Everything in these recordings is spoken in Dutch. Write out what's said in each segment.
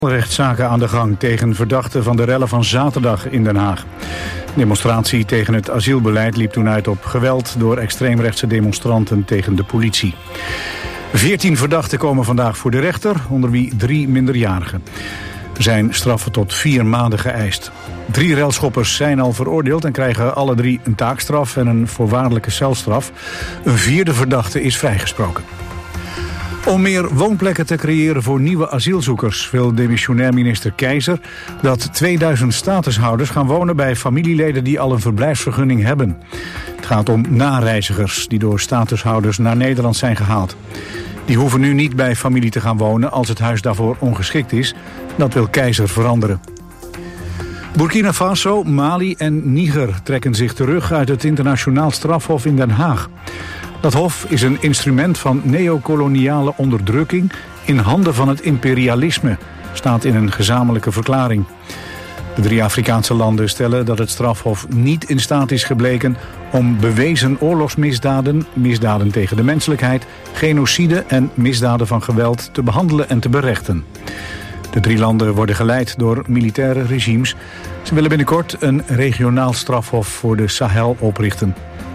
Rechtszaken aan de gang tegen verdachten van de rellen van zaterdag in Den Haag. De demonstratie tegen het asielbeleid liep toen uit op geweld door extreemrechtse demonstranten tegen de politie. 14 verdachten komen vandaag voor de rechter, onder wie 3 minderjarigen. Er zijn straffen tot 4 maanden geëist. 3 relschoppers zijn al veroordeeld en krijgen alle 3 een taakstraf en een voorwaardelijke celstraf. Een 4e verdachte is vrijgesproken. Om meer woonplekken te creëren voor nieuwe asielzoekers wil demissionair minister Keizer dat 2000 statushouders gaan wonen bij familieleden die al een verblijfsvergunning hebben. Het gaat om nareizigers die door statushouders naar Nederland zijn gehaald. Die hoeven nu niet bij familie te gaan wonen als het huis daarvoor ongeschikt is. Dat wil Keizer veranderen. Burkina Faso, Mali en Niger trekken zich terug uit het internationaal strafhof in Den Haag. Dat hof is een instrument van neocoloniale onderdrukking in handen van het imperialisme, staat in een gezamenlijke verklaring. De 3 Afrikaanse landen stellen dat het strafhof niet in staat is gebleken om bewezen oorlogsmisdaden, misdaden tegen de menselijkheid, genocide en misdaden van geweld te behandelen en te berechten. De 3 landen worden geleid door militaire regimes. Ze willen binnenkort een regionaal strafhof voor de Sahel oprichten.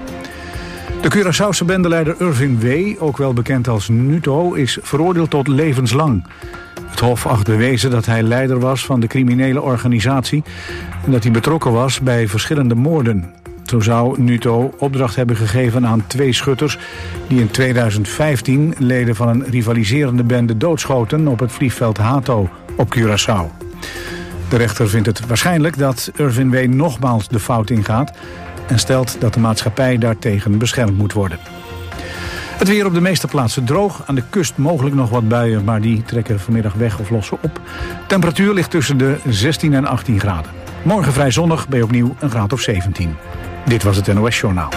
De Curaçaose bendeleider Irvin W., ook wel bekend als Nuto, is veroordeeld tot levenslang. Het hof acht bewezen dat hij leider was van de criminele organisatie en dat hij betrokken was bij verschillende moorden. Zo zou Nuto opdracht hebben gegeven aan 2 schutters die in 2015 leden van een rivaliserende bende doodschoten op het vliegveld Hato op Curaçao. De rechter vindt het waarschijnlijk dat Irvin W. nogmaals de fout ingaat en stelt dat de maatschappij daartegen beschermd moet worden. Het weer op de meeste plaatsen droog. Aan de kust mogelijk nog wat buien, maar die trekken vanmiddag weg of lossen op. Temperatuur ligt tussen de 16 en 18 graden. Morgen vrij zonnig bij opnieuw een graad of 17. Dit was het NOS Journaal.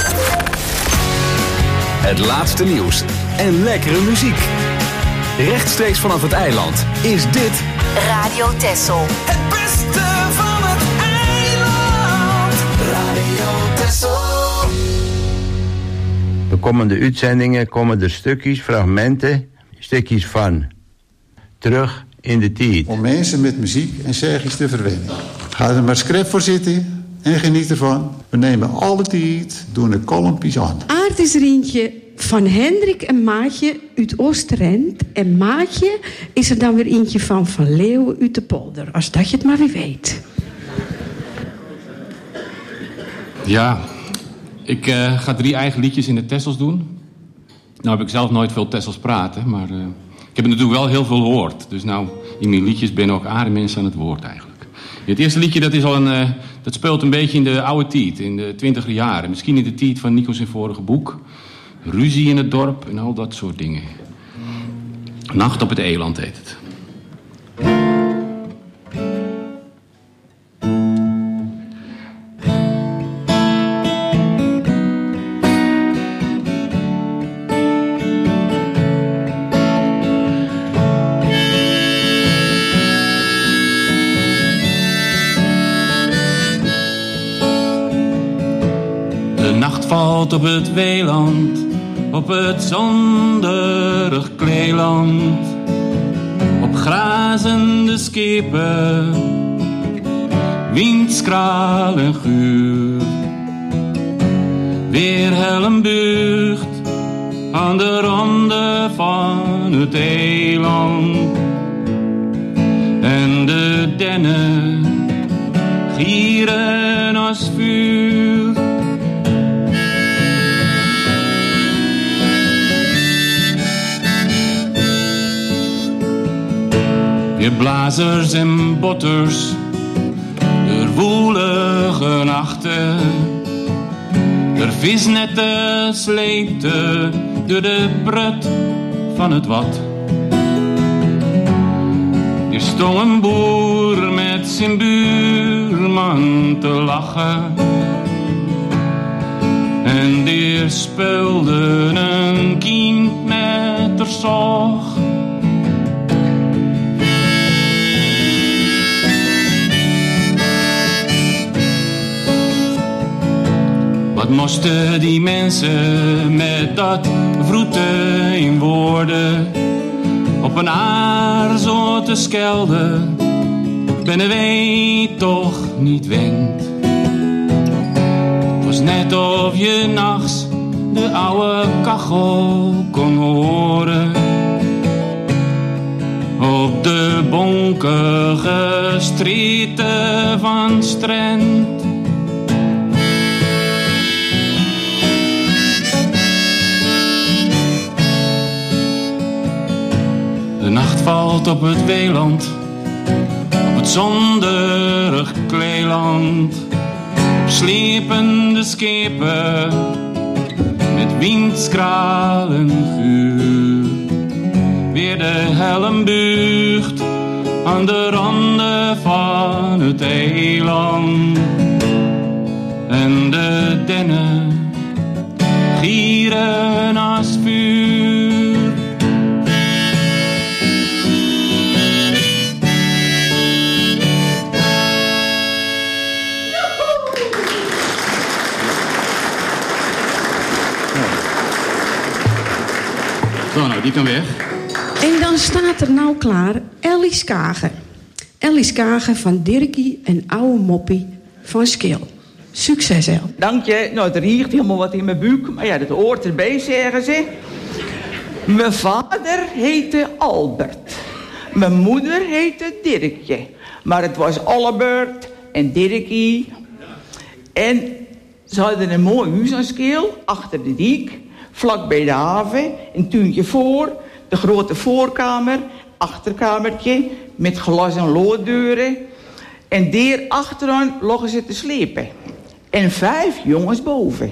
Het laatste nieuws en lekkere muziek. Rechtstreeks vanaf het eiland is dit Radio Texel. Het beste van het eiland. Radio Texel. De komende uitzendingen komen er stukjes van terug in de tijd. Om mensen met muziek en zegjes te verwennen. Ga er maar scrap voor zitten en geniet ervan. We nemen alle tijd, doen de kolompjes aan. Aard is er eentje van Hendrik en Maatje uit Oosterend. En Maatje is er dan weer eentje van Leeuwen uit de polder. Als dat je het maar weer weet. Ja, ik ga 3 eigen liedjes in de Tessels doen. Nou heb ik zelf nooit veel Tessels praten, maar ik heb natuurlijk wel heel veel gehoord. Dus nou, in mijn liedjes ben ook aardige mensen aan het woord eigenlijk. Het eerste liedje dat speelt een beetje in de oude tijd, in de 20er jaren. Misschien in de tijd van Nico zijn vorige boek. Ruzie in het dorp en al dat soort dingen. Nacht op het Eland heet het. Valt op het weiland, op het zonderig kleeland, op grazende schepen, windskraal en guur. Weer Helmbucht aan de ronde van het eiland en de dennen gieren als vuur. Je blazers en botters, de woelige nachten, de visnetten sleepte door de brut van het wat. Er stond een boer met zijn buurman te lachen en die speelde een kind met haar zog. Wat moesten die mensen met dat vroeten in woorden Op een aarzote skelde binnen wij toch niet wenkt. Het was net of je nachts de oude kachel kon horen. Op de bonkige streten van Strand. De nacht valt op het weiland, op het zonderig kleeland. Op slepende schepen, met windskralen vuur. Weer de helm buigt aan de randen van het eiland. En de dennen gieren als vuur. Zo, nou, die kan weg. En dan staat er nou klaar Ellie Skagen. Ellie Skagen van Dirkie en oude Moppie van Skil. Succes, El. Dank je. Nou, er riekt helemaal wat in mijn buik. Maar ja, dat hoort erbij, zeggen ze. Mijn vader heette Albert. Mijn moeder heette Dirkje. Maar het was Albert en Dirkie. En ze hadden een mooi huis aan Skil, achter de diek. Vlak bij de haven, een tuintje voor, de grote voorkamer, achterkamertje met glas- en looddeuren. En daar achteraan lagen ze te slepen. En 5 jongens boven.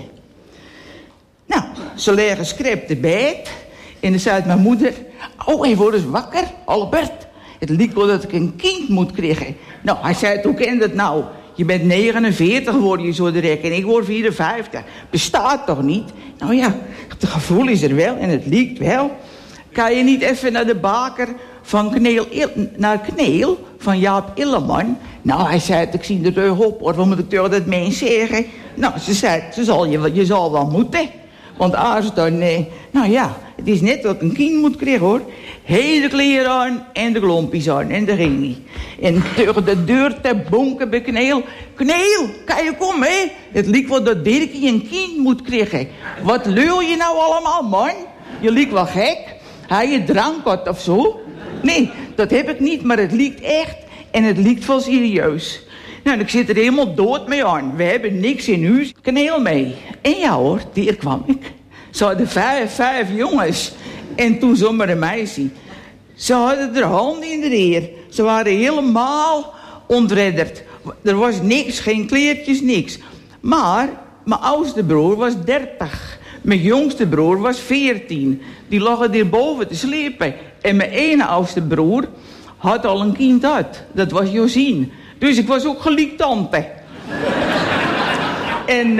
Nou, ze leggen scrap te bed. En dan zei mijn moeder: oh, hij wordt eens wakker, Albert. Het lijkt wel dat ik een kind moet krijgen. Nou, hij zei: hoe ken dat nou? Je bent 49 geworden, je zo direct. En ik word 54. Bestaat toch niet? Nou ja, het gevoel is er wel en het lijkt wel. Kan je niet even naar de baker van Kneel, van Jaap Illeman? Nou, hij zei: ik zie de rug op, hoor. Wat moet ik tegen dat mens zeggen? Nou, ze zei: je zal wel moeten. Want als dan, nou ja, het is net dat een kind moet krijgen, hoor. Hele kleren aan en de klompjes aan en de ging niet. En tegen de deur te bonken bij Kneel. Kneel, kan je komen, hè? Het lijkt wel dat Dirkie een kind moet krijgen. Wat leul je nou allemaal, man? Je lijkt wel gek. Hij je drank had of zo? Nee, dat heb ik niet, maar het lijkt echt. En het lijkt wel serieus. Nou, ik zit er helemaal dood mee aan. We hebben niks in huis. Kneel mee. En ja hoor, hier kwam ik. Ze hadden 5 jongens. En toen zomaar een meisje. Ze hadden haar handen in de eer. Ze waren helemaal ontredderd. Er was niks, geen kleertjes, niks. Maar mijn oudste broer was 30. Mijn jongste broer was 14. Die lagen hierboven te slepen. En mijn ene oudste broer had al een kind uit. Dat was Josien. Dus ik was ook gelijk tante. En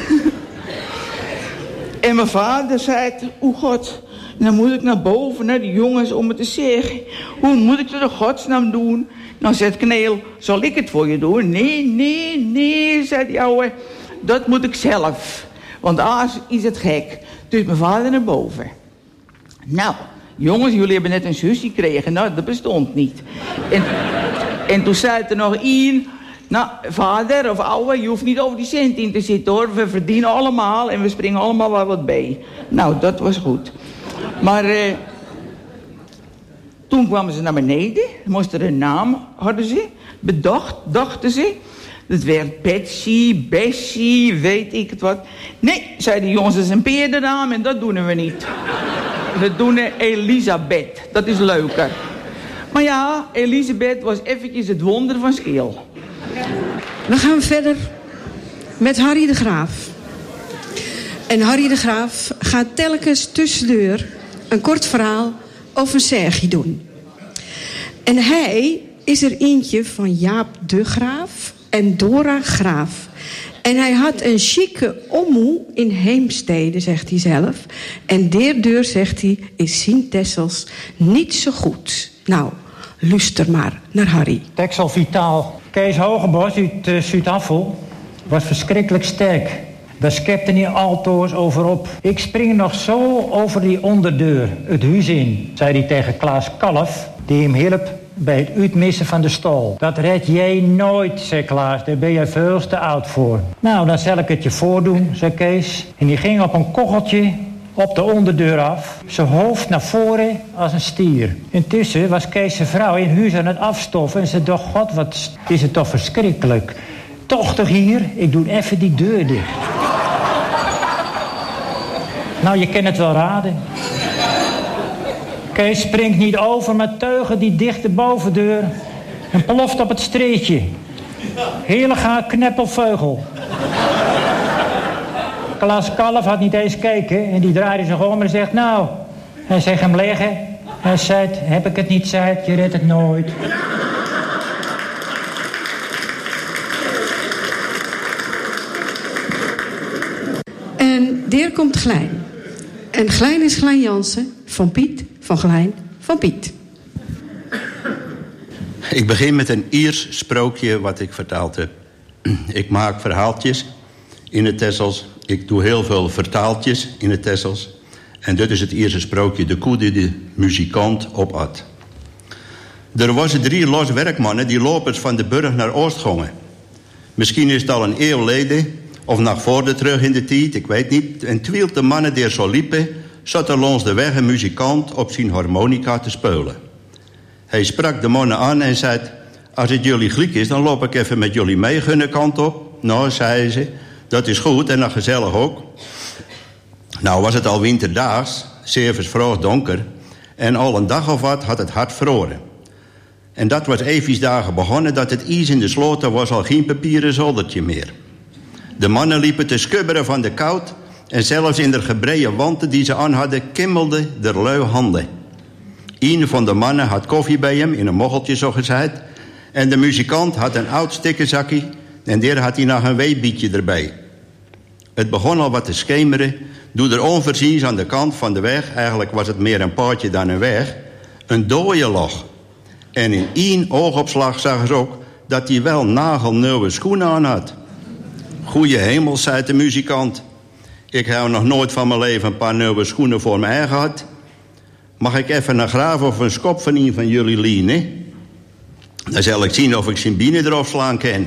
mijn vader zei: oh God, dan moet ik naar boven, naar die jongens, om het te zeggen. Hoe moet ik dat in godsnaam doen? Nou, zegt Kneel: zal ik het voor je doen? Nee, zei die ouwe. Dat moet ik zelf. Want anders is het gek. Dus mijn vader naar boven. Nou, jongens, jullie hebben net een zusje gekregen. Nou, dat bestond niet. En toen zei er nog één: nou, vader of ouwe, je hoeft niet over die cent in te zitten, hoor. We verdienen allemaal en we springen allemaal wel wat bij. Nou, dat was goed. Maar toen kwamen ze naar beneden. Moesten een naam, hadden ze bedacht, dachten ze. Dat werd Betsy, Bessie, weet ik het wat. Nee, zeiden de jongens, dat is een peerdernaam en dat doen we niet. We doen Elisabeth, dat is leuker. Maar ja, Elisabeth was eventjes het wonder van Skil. We gaan verder met Harry de Graaf. En Harry de Graaf gaat telkens tussendoor een kort verhaal over een Sergie doen. En hij is er eentje van Jaap de Graaf en Dora Graaf. En hij had een chique ommoe in Heemstede, zegt hij zelf. En daardoor, zegt hij, is Sien Tessels niet zo goed. Nou, luister maar naar Harry. Texel Vitaal. Kees Hogebos uit Zuid-Afval was verschrikkelijk sterk. Daar skepte hij altoos over op. Ik spring nog zo over die onderdeur, het huis in, zei hij tegen Klaas Kalf, die hem hielp bij het uitmissen van de stal. Dat red jij nooit, zei Klaas, daar ben je veel te oud voor. Nou, dan zal ik het je voordoen, zei Kees. En die ging op een kocheltje op de onderdeur af, zijn hoofd naar voren als een stier. Intussen was Kees zijn vrouw in huis aan het afstoffen en ze dacht, god, wat is het toch verschrikkelijk. Toch hier, ik doe even die deur dicht. Nou, je kan het wel raden. Kees springt niet over, maar teugen die dichte bovendeur en ploft op het streetje. Heerlijke kneppelveugel. Klaas Kalf had niet eens gekeken en die draaide zich om en zegt, nou, hij zegt hem leggen. Hij zei, heb ik het niet zei, je redt het nooit. En daar komt Glijn. En Glijn is Glijn Jansen van Piet, van Glijn, van Piet. Ik begin met een Iers sprookje wat ik vertaald heb. Ik maak verhaaltjes in het Texels. Ik doe heel veel vertaaltjes in het Texels. En dit is het Ierse sprookje, de koe die de muzikant opat. Er waren 3 los werkmannen die lopers van de burg naar Oost gingen. Misschien is het al een eeuw geleden, of nog voor terug in de tijd, ik weet niet. En terwijl de mannen die zo liepen, zat er langs de weg een muzikant op zijn harmonica te spelen. Hij sprak de mannen aan en zei, als het jullie gelijk is, dan loop ik even met jullie mee hun kant op. Nou, zeiden ze, dat is goed en dan gezellig ook. Nou was het al winterdaags, zeer vroeg donker, en al een dag of wat had het hard vroren. En dat was even dagen begonnen dat het ijs in de sloten was al geen papieren zoldertje meer. De mannen liepen te skubberen van de koud en zelfs in de gebreide wanten die ze aan hadden kimmelden de lui handen. Een van de mannen had koffie bij hem, in een mocheltje zo gezegd, en de muzikant had een oud stikkenzakje en daar had hij nog een weebietje erbij. Het begon al wat te schemeren, toen er onvoorziens aan de kant van de weg, eigenlijk was het meer een paadje dan een weg, een dooie lag. En in 1 oogopslag zag ze ook dat hij wel nagelnieuwe schoenen aan had. Goeie hemel, zei de muzikant. Ik heb nog nooit van mijn leven een paar nieuwe schoenen voor mij gehad. Mag ik even een graaf of een skop van een van jullie lenen? Dan zal ik zien of ik zijn bienen erop slaan kan.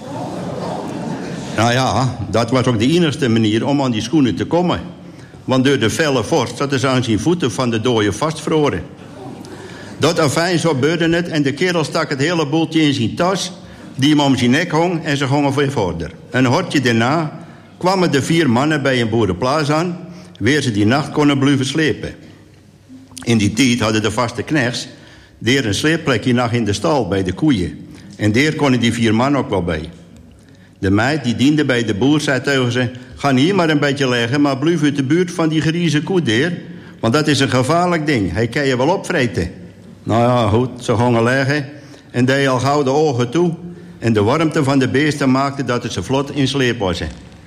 Nou ja, dat was ook de enigste manier om aan die schoenen te komen. Want door de felle vorst zaten ze aan zijn voeten van de dooie vastvroren. Dat afijn zo gebeurde het en de kerel stak het hele boeltje in zijn tas, die hem om zijn nek hong en ze gingen weer verder. Een hortje daarna kwamen de 4 mannen bij een boerenplaats aan, waar ze die nacht konden blijven slepen. In die tijd hadden de vaste knechts daar een sleepplekje nog in de stal bij de koeien. En daar konden die 4 mannen ook wel bij. De meid die diende bij de boer zei tegen ze, ga hier maar een beetje leggen, maar blijf uit de buurt van die grieze koe daar, want dat is een gevaarlijk ding. Hij kan je wel opvreten. Nou ja, goed, ze gingen leggen en deed al gauw de ogen toe. En de warmte van de beesten maakte dat het ze vlot in sleep was.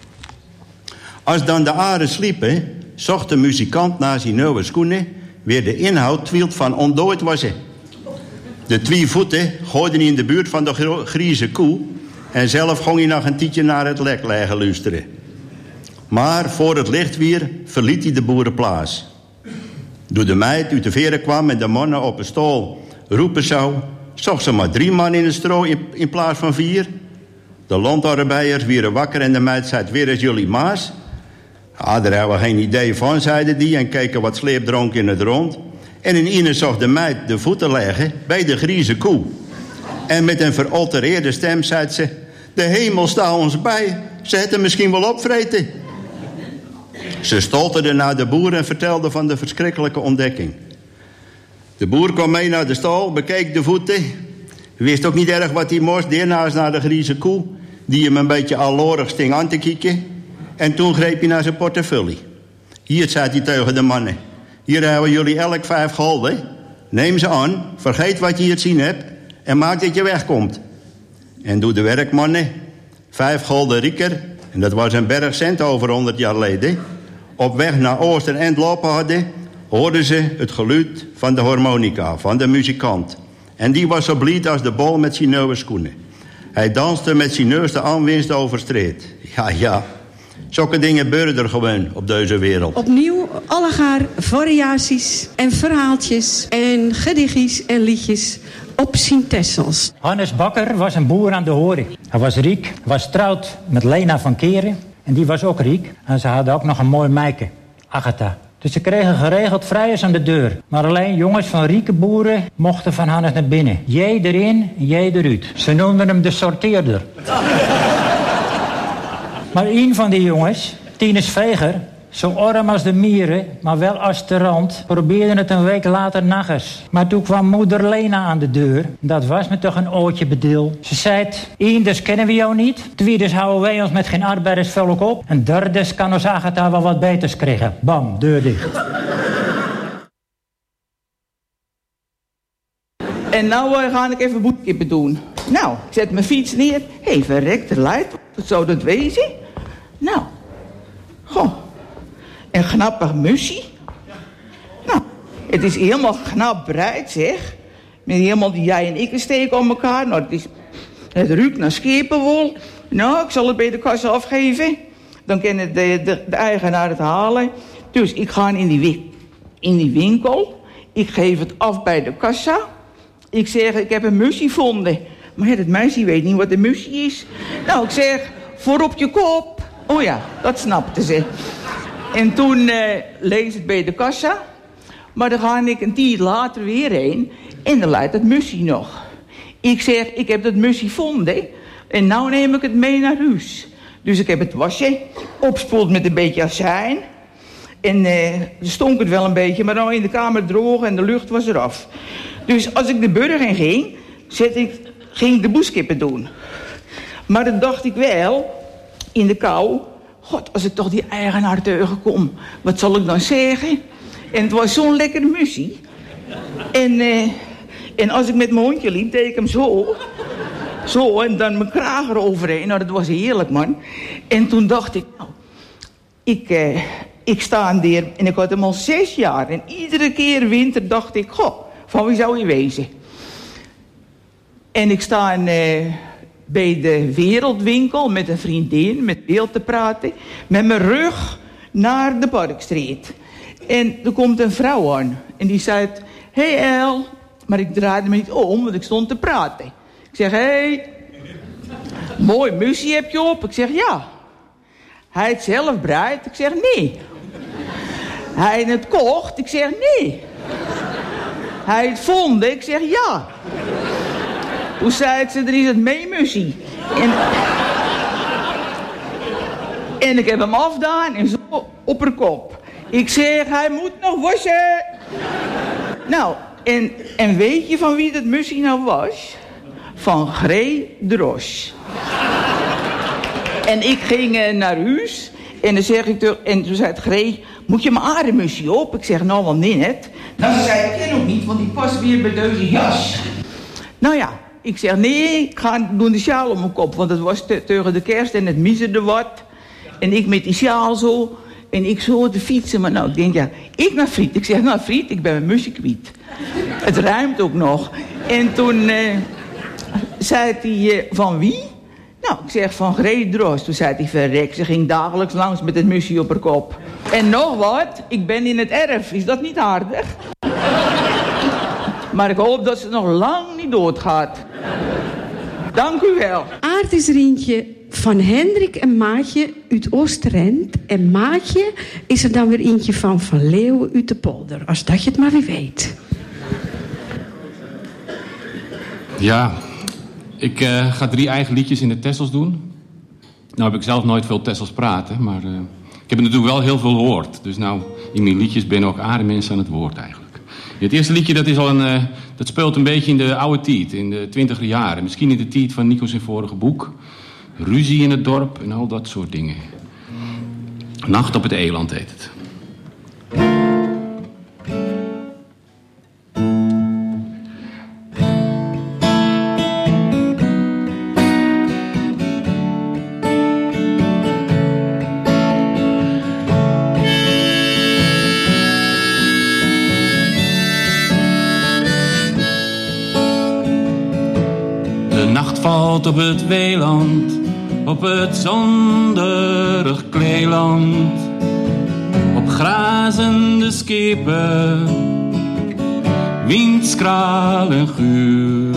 Als dan de aren sliepen, zocht de muzikant naar zijn nieuwe schoenen, weer de inhoud twielt van ontdooid was. De 2 voeten gooiden hij in de buurt van de grieze koe en zelf ging hij nog een tietje naar het lek liggen luisteren. Maar voor het licht weer verliet hij de boerenplaats. Toen de meid uit de veren kwam en de mannen op een stoel roepen zou, zocht ze maar 3 man in het stro in plaats van 4. De landarbeiders werden wakker en de meid zei, weer is jullie maas? Ja, daar hebben we geen idee van, zeiden die en keken wat sleepdronk in het rond. En in ene zag de meid de voeten leggen bij de grieze koe. En met een veraltereerde stem zei ze, de hemel staat ons bij, ze het hem misschien wel opvreten. Ze stolterde naar de boer en vertelde van de verschrikkelijke ontdekking. De boer kwam mee naar de stal, bekeek de voeten. Wist ook niet erg wat hij moest, daarnaast naar de grieze koe, die hem een beetje allorig sting aan te kijken. En toen greep hij naar zijn portefeuille. Hier, zei hij tegen de mannen, hier hebben jullie elk 5 gulden. Neem ze aan, vergeet wat je hier zien hebt en maak dat je wegkomt. En doe de werkmannen 5 gulden rieker, en dat was een berg cent over 100 jaar geleden, op weg naar Ooster en lopen hadden, hoorden ze het geluid van de harmonica, van de muzikant. En die was zo blij als de bol met zijn nieuwe schoenen. Hij danste met zijn neus de aanwinst over street. Ja, Zulke dingen gebeuren er gewoon op deze wereld. Opnieuw allegaar variaties en verhaaltjes en gedichtjes en liedjes op Sint-Tessels. Hannes Bakker was een boer aan de Horik. Hij was riek, was trouwd met Lena van Keren. En die was ook riek. En ze hadden ook nog een mooi meike, Agatha. Dus ze kregen geregeld vrijers aan de deur. Maar alleen jongens van rieke boeren mochten van Hannes naar binnen. Jij erin en jij eruit. Ze noemden hem de sorteerder. Maar een van die jongens, Tinus Veger, zo arm als de mieren, maar wel als de rand, probeerde het een week later nog eens. Maar toen kwam moeder Lena aan de deur. Dat was me toch een ootje bedil. Ze zei, dus kennen we jou niet. Tweeders houden wij ons met geen arbeidersvolk op. En derdes kan ons Agatha wel wat beters krijgen. Bam, deur dicht. En nou ga ik even boetkippen doen. Nou, ik zet mijn fiets neer. Hé, verrekt, er leidt. Wat zou dat wezen? Nou, goh. Een knappig mussie. Nou, het is helemaal knap breid, zeg. Met helemaal die jij en ik steken om elkaar. Nou, het ruikt naar schepenwol. Nou, ik zal het bij de kassa afgeven. Dan kan de eigenaar het halen. Dus ik ga in die winkel. Ik geef het af bij de kassa. Ik zeg, ik heb een mussie gevonden. Maar ja, dat meisje weet niet wat een mussie is. Nou, ik zeg, voor op je kop. Oh ja, dat snapte ze. En toen lees het bij de kassa. Maar dan ga ik een tijd later weer heen. En dan leidt het mussie nog. Ik zeg, ik heb dat mussie gevonden. En nou neem ik het mee naar huis. Dus ik heb het wasje opspoeld met een beetje azijn. En stonk het wel een beetje. Maar nou in de kamer droog en de lucht was eraf. Dus als ik de burger in ging, ging ik de boeskippen doen. Maar dan dacht ik wel, in de kou, god, als ik toch die eigenaar tegenkom, wat zal ik dan zeggen? En het was zo'n lekkere muzie. En als ik met mijn hondje liep, deed ik hem zo en dan mijn kraag eroverheen. Nou, dat was heerlijk, man. En toen dacht ik, nou, ik sta daar en ik had hem al 6 jaar. En iedere keer winter dacht ik, goh, van wie zou je wezen? En ik sta bij de Wereldwinkel met een vriendin, met beeld te praten, met mijn rug naar de Parkstreet. En er komt een vrouw aan en die zei, hey El, maar ik draaide me niet om, want ik stond te praten. Ik zeg, hey, mooi mussie heb je op? Ik zeg, ja. Hij het zelf breidt? Ik zeg, nee. Hij het kocht? Ik zeg, nee. Hij het vond? Ik zeg, ja. Toen zei ze, er is het meemussie. En ik heb hem afgedaan en zo op haar kop. Ik zeg, hij moet nog wassen. Nou, en weet je van wie dat mussie nou was? Van Gree Dros. En ik ging naar huis. En dan zeg ik en toen zei het Gree, moet je mijn aardemussie op? Ik zeg, nou wel net. Nou, ze zei, ik ken ook niet, want die past weer bij deze jas. Nou ja, ik zeg, nee, ik ga doen de sjaal om mijn kop. Want het was tegen de kerst en het miezerde wat. En ik met die sjaal zo. En ik zo te fietsen. Maar nou, ik denk, ja, ik naar Friet. Ik zeg, nou Friet, ik ben mijn musje kwijt. Het ruimt ook nog. En toen zei hij, van wie? Nou, ik zeg, van Gree Dros. Toen zei hij, verrek, ze ging dagelijks langs met het musje op haar kop. En nog wat, ik ben in het erf. Is dat niet aardig? Maar ik hoop dat ze nog lang niet doodgaat. Dank u wel. Aard is Rientje van Hendrik en Maatje uit Oosterend. En Maatje is er dan weer eentje van Leeuwen uit de polder. Als dat je het maar weer weet. Ja, ik ga 3 eigen liedjes in de Tessels doen. Nou heb ik zelf nooit veel Tessels praten, maar ik heb natuurlijk wel heel veel gehoord. Dus nou, in mijn liedjes ben ook aardige mensen aan het woord eigenlijk. Het eerste liedje dat is al dat speelt een beetje in de oude tijd, in de 20e jaren. Misschien in de tijd van Nico zijn vorige boek. Ruzie in het dorp en al dat soort dingen. Nacht op het Eland heet het. Valt op het weiland, op het zonderig kleeland, op grazende schepen, windskraal en guur.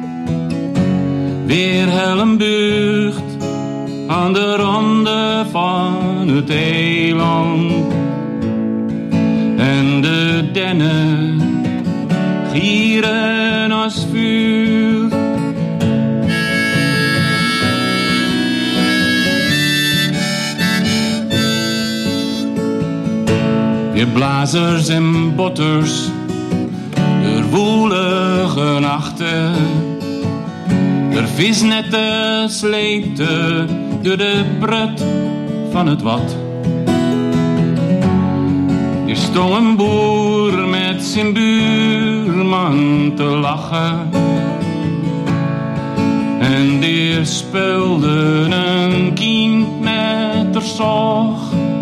Weer Helmbucht aan de ronde van het eiland. En de dennen gieren als vuur. Je blazers en botters, de woelige nachten. De visnetten sleepten door de prut van het wat. Er stond een boer met zijn buurman te lachen. En die speelde een kind met haar zog.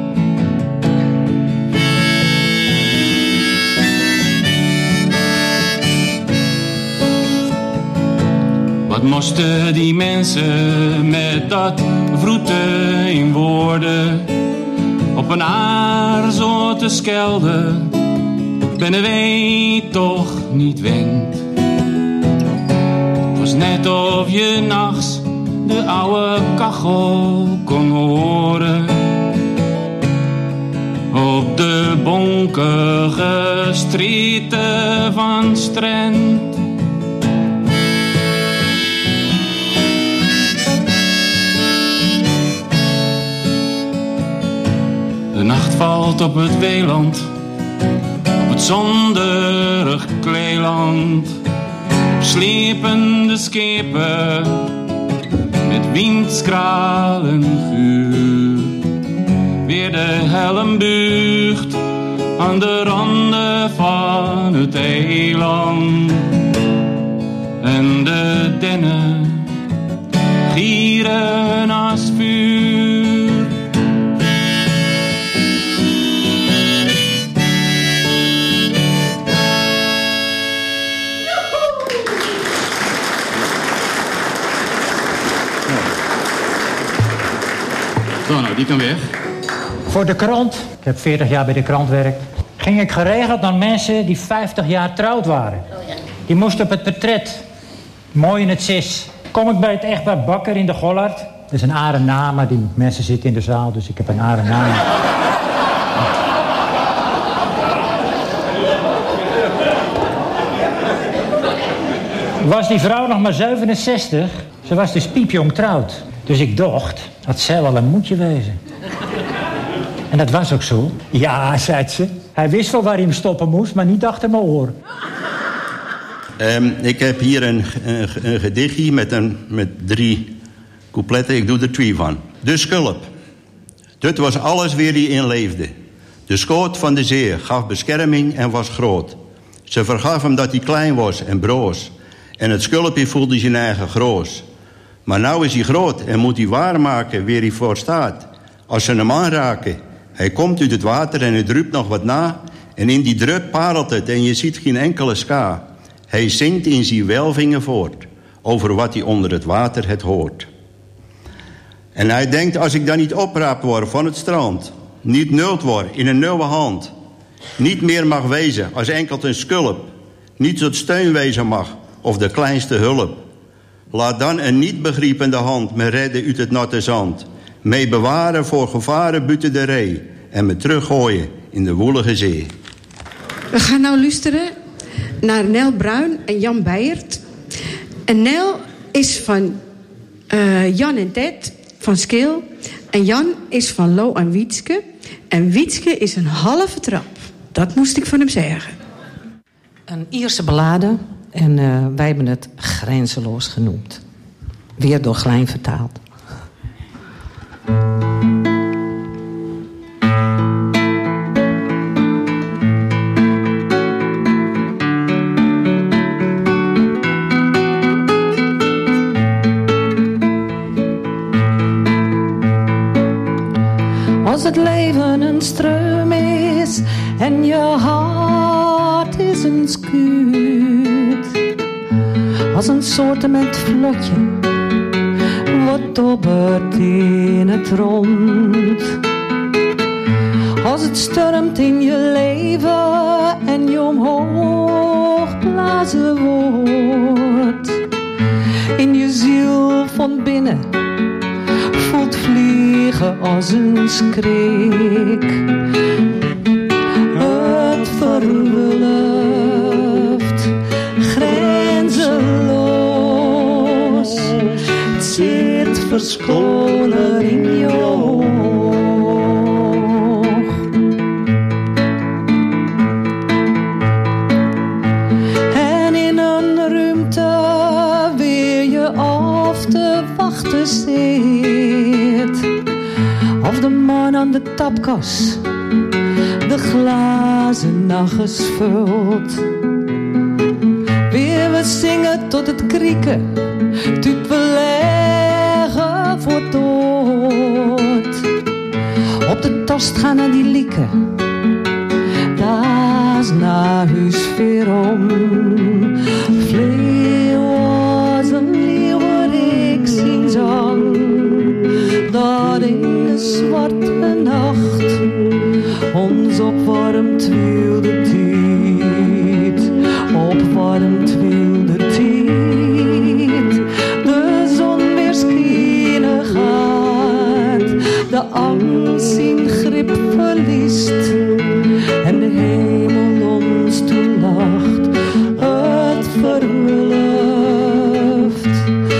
Wat moesten die mensen met dat vroeten in woorden? Op een aar zo te schelden, ben wij toch niet wend. Het was net of je nachts de oude kachel kon horen. Op de bonkige streten van Strand. De nacht valt op het weiland, op het zonderig kleeland. Slepende schepen, met windskraal en guur. Weer de Helmbucht, aan de randen van het eiland. En de dennen gieren als vuur. Zo, nou, die kan weg. Voor de krant, ik heb 40 jaar bij de krant gewerkt, ging ik geregeld naar mensen die 50 jaar trouwd waren. Die moesten op het portret, mooi in het cis. Kom ik bij het echtpaar Bakker in de Gollard. Dat is een aardige naam, maar die mensen zitten in de zaal, dus ik heb een aardige naam. Was die vrouw nog maar 67, ze was dus piepjong trouwd. Dus ik dacht, dat zou wel een moedje wezen. En dat was ook zo. Ja, zei ze. Hij wist wel waar hij hem stoppen moest, maar niet achter mijn oor. Ik heb hier een gedichtje met 3 coupletten. Ik doe er 2 van. De schulp. Dit was alles waar hij in leefde. De schoot van de zee gaf bescherming en was groot. Ze vergaf hem dat hij klein was en broos. En het schulpje voelde zijn eigen groos. Maar nou is hij groot en moet hij waarmaken waar hij voor staat. Als ze hem aanraken, hij komt uit het water en het drupt nog wat na. En in die drup parelt het en je ziet geen enkele ska. Hij zingt in zijn welvingen voort, over wat hij onder het water het hoort. En hij denkt, als ik dan niet opraapt word van het strand, niet nult word in een nieuwe hand, niet meer mag wezen als enkel een schulp, niet tot steun wezen mag of de kleinste hulp. Laat dan een niet begriepende hand me redden uit het natte zand, mee bewaren voor gevaren buiten de ree en me teruggooien in de woelige zee. We gaan nou luisteren naar Nel Bruin en Jan Beijert. En Nel is van Jan en Ted van Skil. En Jan is van Lo en Wietske. En Wietske is een halve trap. Dat moest ik van hem zeggen. Een Ierse ballade. En wij hebben het Grenzeloos genoemd. Weer door Glijn vertaald. Als het leven een stroom is en je hart is een schuut. Als een soort met vlotje wat dobbert in het rond. Als het stormt in je leven en je omhoog blazen wordt, in je ziel van binnen voelt vliegen als een skrik. Het verwulft grenzeloos, het zit verscholen in je oog. En in een ruimte weer je af te wachten zit, of de man aan de tapkas de glazen nachts vult. Weer we zingen tot het krieken, tot we leggen voor dood. Op de tost gaan naar die lieken, daar is naar huis weer om. Vlee was een leeuwerik zien zang, dat in de zwarte nacht ons opwarmt wilde tijd, opwarmt wilde tijd. De zon weer schijnen gaat, de angst zijn grip verliest en de hemel ons toelacht. Het verwulft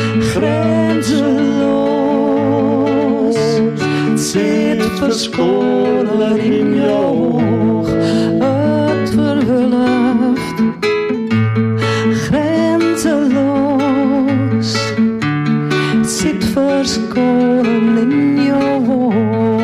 grenzeloos, het zit verscholen in je oog. Het verwulft grenzeloos, het zit verscholen in je oog.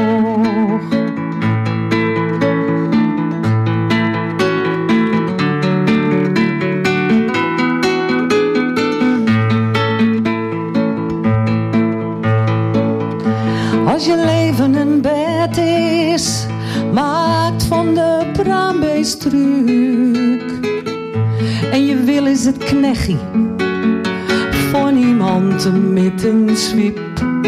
Als je leven een bed is, maakt van de braambeestruk, en je wil is het knechtje van iemand met een zwiep.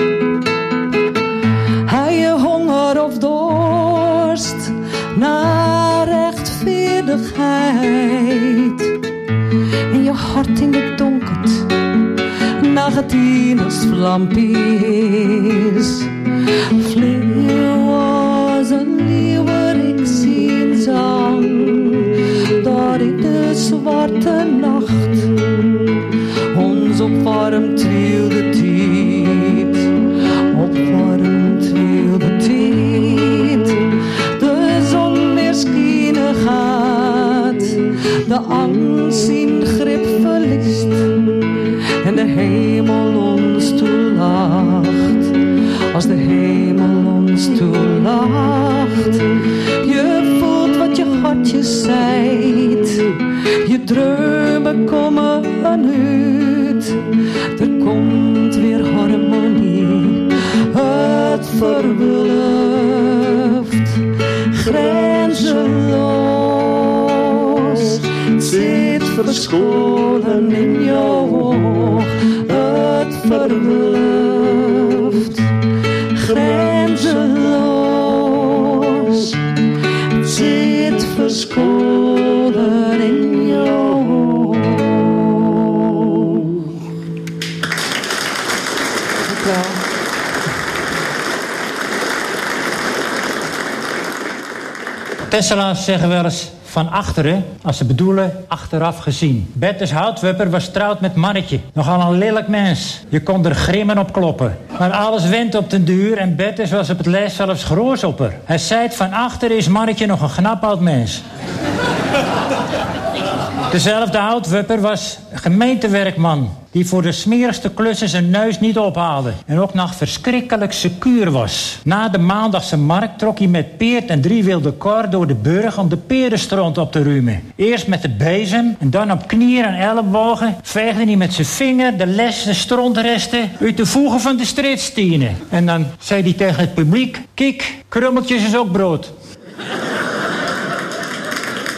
Hij je honger of dorst naar rechtvaardigheid, en je hart in het donkert nachtien als vlampies. Vleeuw was een leeuwerik zien zang, dat in de zwarte nacht ons opwarmt wilde tijd, opwarmt wilde tijd. De zon weer schijnen gaat, de angst in grip verliest en de hemel ons toelacht. Als de hemel ons toelacht, je voelt wat je hartje zijt, je dromen komen uit, er komt weer harmonie. Het verwulft grenzeloos, het zit verscholen in je oog. Het verwulft grenzeloos, het zit verscholen in je oog. Dankjewel. Tesselaars zeggen wel eens van achteren, als ze bedoelen achteraf gezien. Bertus Houtwepper was trouwd met Marretje. Nogal een lelijk mens. Je kon er grimmen op kloppen. Maar alles went op den duur en Bertus was op het les zelfs groosopper. Hij zei het, van achteren is Marretje nog een knap oud mens. Dezelfde Houtwepper was gemeentewerkman die voor de smerigste klussen zijn neus niet ophaalde en ook nog verschrikkelijk secuur was. Na de maandagse markt trok hij met peert en 3 wilde kar door de burg om de perenstront op te ruimen. Eerst met de bezem en dan op knieën en ellebogen veegde hij met zijn vinger de lesse strontresten uit de voegen van de strijdstenen. En dan zei hij tegen het publiek: kijk, krummeltjes is ook brood.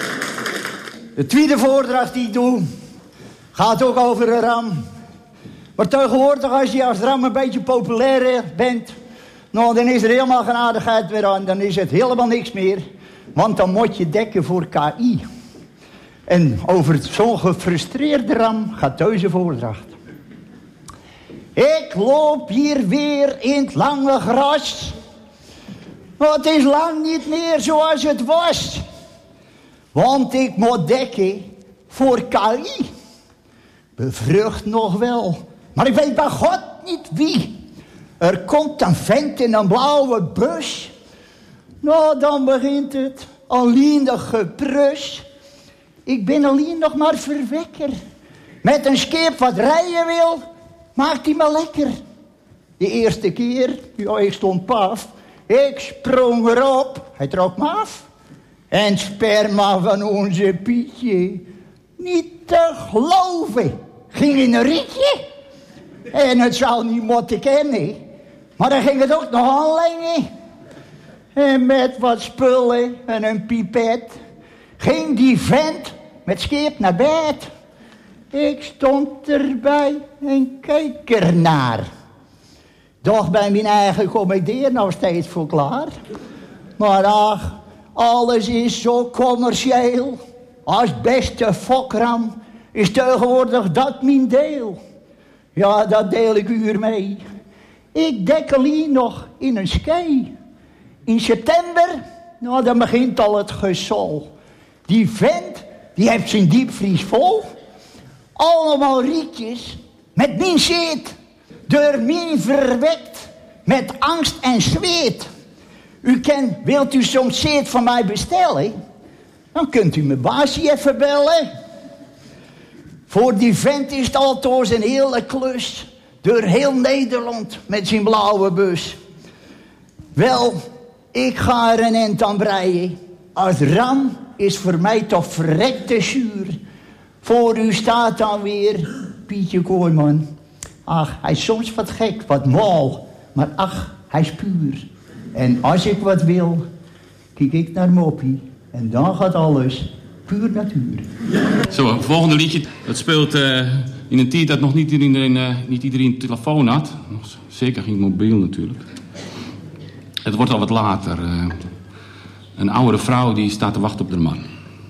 De tweede voordracht die ik doe gaat ook over een ram. Maar tegenwoordig, als je als ram een beetje populair bent... nou, dan is er helemaal geen aardigheid meer aan. Dan is het helemaal niks meer. Want dan moet je dekken voor KI. En over zo'n gefrustreerde ram gaat deze voordracht. Ik loop hier weer in het lange gras. Maar het is lang niet meer zoals het was. Want ik moet dekken voor KI. Bevrucht nog wel. Maar ik weet bij God niet wie. Er komt een vent in een blauwe bus. Nou, dan begint het. Alleen de geprus. Ik ben alleen nog maar verwekker. Met een schip wat rijden wil, maakt hij me lekker. De eerste keer, ja, ik stond paf. Ik sprong erop. Hij trok me af. En sperma van onze Pietje. Niet te geloven. Ging in een rietje. En het zou niet moeten kennen. Maar dan ging het ook nog aanlengen. En met wat spullen en een pipet ging die vent met scheep naar bed. Ik stond erbij en keek ernaar. Doch bij mijn eigen kom ik er nog steeds voor klaar. Maar ach, alles is zo commercieel. Als beste fokram is tegenwoordig dat mijn deel. Ja, dat deel ik u mee. Ik dek alleen nog in een skei. In september, nou dan begint al het gesol. Die vent, die heeft zijn diepvries vol. Allemaal rietjes met mijn zeet. Door mij verwekt met angst en zweet. Wilt u soms zeet van mij bestellen? Dan kunt u mijn baasje even bellen. Voor die vent is het altoos een hele klus. Door heel Nederland met zijn blauwe bus. Wel, ik ga er een end aan breien. Als ram is voor mij toch verrekte zuur. Voor u staat dan weer Pietje Kooijman. Ach, hij is soms wat gek, wat mal. Maar ach, hij is puur. En als ik wat wil, kijk ik naar Moppie. En dan gaat alles puur natuur. Zo, het volgende liedje. Dat speelt in een tijd dat nog niet iedereen een telefoon had. Zeker geen mobiel natuurlijk. Het wordt al wat later. Een oudere vrouw die staat te wachten op haar man.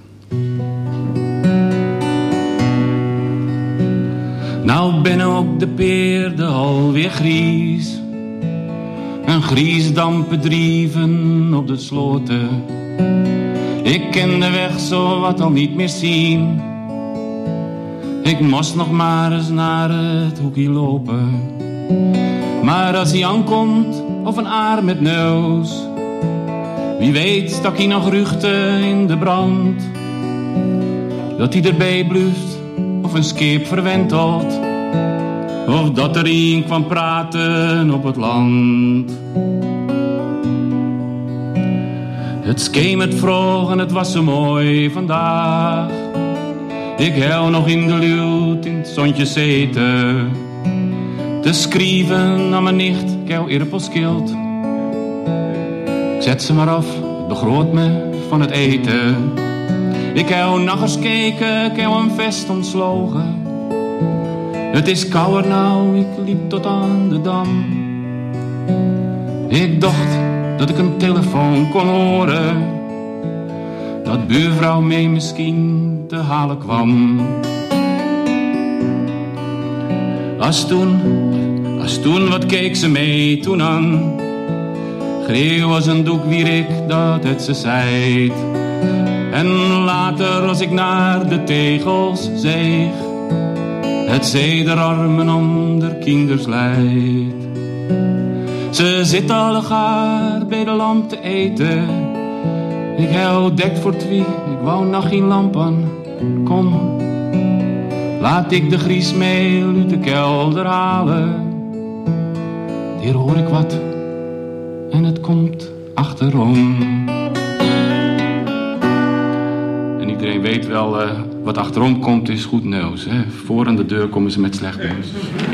Nou ben ook de peerde alweer gries. Een griesdampen drieven op de sloten. Ik ken de weg zo wat al niet meer zien. Ik moest nog maar eens naar het hoekje lopen. Maar als hij aankomt, of een aar met neus, wie weet stak hij nog ruchten in de brand. Dat hij erbij blijft, of een scheep verwentelt, of dat er een kwam praten op het land. Het schemert vroeg en het was zo mooi vandaag. Ik hou nog in de luwt in het zonnetje zeten. Te schrijven aan mijn nicht, ik hou eerpelskild. Ik zet ze maar af, het begroot me van het eten. Ik hou nog eens kijken, ik hou een vest ontslogen. Het is kouder nou, ik liep tot aan de dam. Ik dacht dat ik een telefoon kon horen, dat buurvrouw mee misschien te halen kwam. Als toen, wat keek ze mee toen aan? Greeuw als een doek wier ik dat het ze zeit. En later als ik naar de tegels zeeg, het zederarmen om der kinders leidt. Ze zit allegaar bij de lamp te eten. Ik hou dekt voor twee, ik wou nog geen lamp aan. Kom, laat ik de griesmeel uit de kelder halen. Hier hoor ik wat en het komt achterom. En iedereen weet wel, wat achterom komt is goed nieuws. Hè? Voor aan de deur komen ze met slecht nieuws.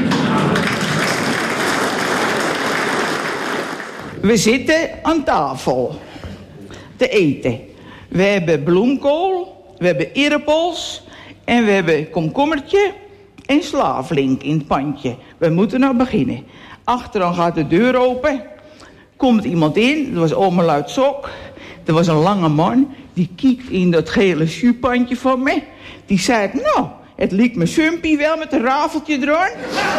We zitten aan tafel te eten. We hebben bloemkool, we hebben eerpels en we hebben komkommertje en slaaflink in het pandje. We moeten nou beginnen. Achteraan gaat de deur open. Komt iemand in, dat was oma Luidsok. Er was een lange man, die kijkt in dat gele jupandje van me. Die zei, nou, het liep me sumpie wel met een rafeltje eraan.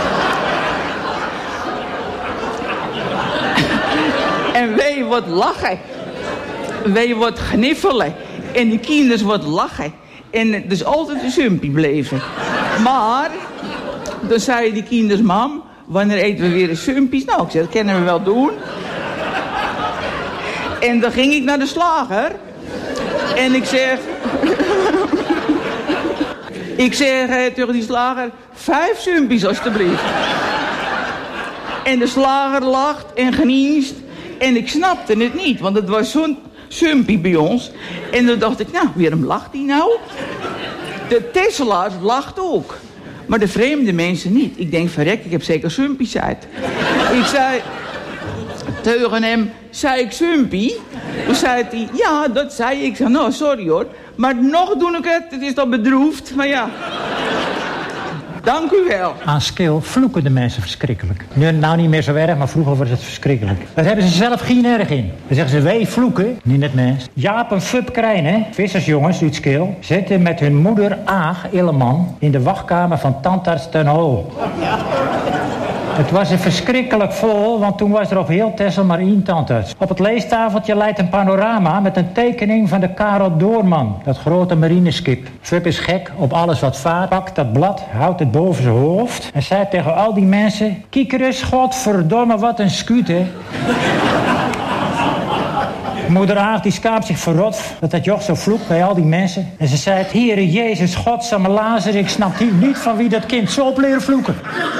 En wij wat lachen. Wij wat gniffelen. En die kinders wat lachen. En het is altijd een sumpie bleven. Maar, dan zei die kinders, mam, wanneer eten we weer een sumpies? Nou, ik zei, dat kunnen we wel doen. En dan ging ik naar de slager. En ik zeg tegen die slager, 5 sumpies alstublieft. En de slager lacht en geniest. En ik snapte het niet, want het was zo'n sumpie bij ons. En dan dacht ik, nou, waarom lacht die nou? De Tesselaars lachten ook. Maar de vreemde mensen niet. Ik denk, verrek, ik heb zeker sumpies uit. Ik zei tegen hem, zei ik sumpie? Toen zei hij, ja, dat zei ik. Ik zei, nou, sorry hoor. Maar nog doe ik het is dan bedroefd. Maar ja, dank u wel. Aan Skil vloeken de mensen verschrikkelijk. Nu, nou niet meer zo erg, maar vroeger was het verschrikkelijk. Daar hebben ze zelf geen erg in. Dan zeggen ze, wij vloeken, niet het mens. Jaap en Fup Krijnen, vissersjongens uit Skil, zitten met hun moeder Aag Illeman in de wachtkamer van tandarts Ten Hol. Het was er verschrikkelijk vol, want toen was er op heel Texel maar 1 tandarts. Op het leestafeltje leidt een panorama met een tekening van de Karel Doorman, dat grote marineskip. Fup is gek op alles wat vaart, pakt dat blad, houdt het boven zijn hoofd en zei tegen al die mensen, kiekeres, godverdomme, wat een scooter. Moeder Aag die schaamt zich verrot dat joch zo vloekt bij al die mensen. En ze zei, Heere Jezus, godsamme Lazarus, ik snap niet van wie dat kind zo op leren vloeken.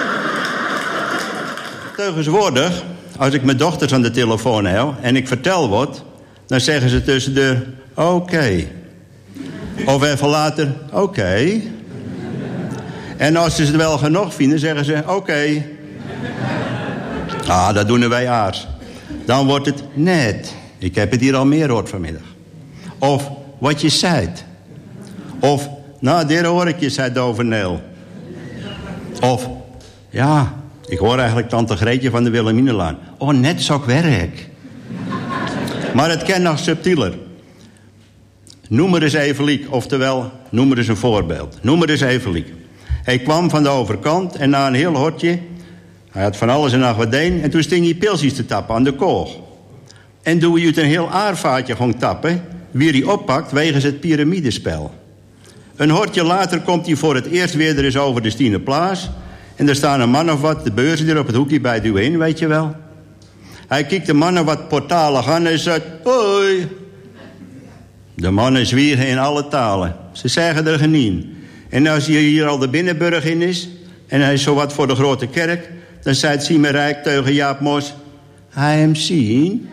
Tegenwoordig, als ik mijn dochters aan de telefoon heb en ik vertel wat, dan zeggen ze tussendoor, oké. Of even later, oké. En als ze het wel genoeg vinden, zeggen ze, oké. Ah, dat doen wij aars. Dan wordt het net. Ik heb het hier al meer gehoord vanmiddag. Of wat je zei. Of, nou, dit hoor ik je, zei Doverneel. Of, ja, ik hoor eigenlijk tante Greetje van de Wilhelminalaan. Oh, net zo werk. Maar het kan nog subtieler. Noem maar eens Eveliek, oftewel, noem maar eens een voorbeeld. Noem maar eens Eveliek. Hij kwam van de overkant en na een heel hortje, hij had van alles en nog wat deen, en toen sting hij pilsjes te tappen aan de koog. En toen hij uit een heel aarvaatje ging tappen, wie hij oppakt wegens het piramidespel. Een hortje later komt hij voor het eerst weer er eens over de Stienerplaats. En er staan een man of wat, de beurzen er op het hoekje bij de U1, weet je wel. Hij kijkt de mannen wat portalig aan en zegt, hoi. De mannen zwieren in alle talen. Ze zeggen er geen. En als hij hier al de binnenburg in is, en hij is zowat voor de grote kerk, dan zei Siemen Rijk tegen Jaap Mos, I am seen.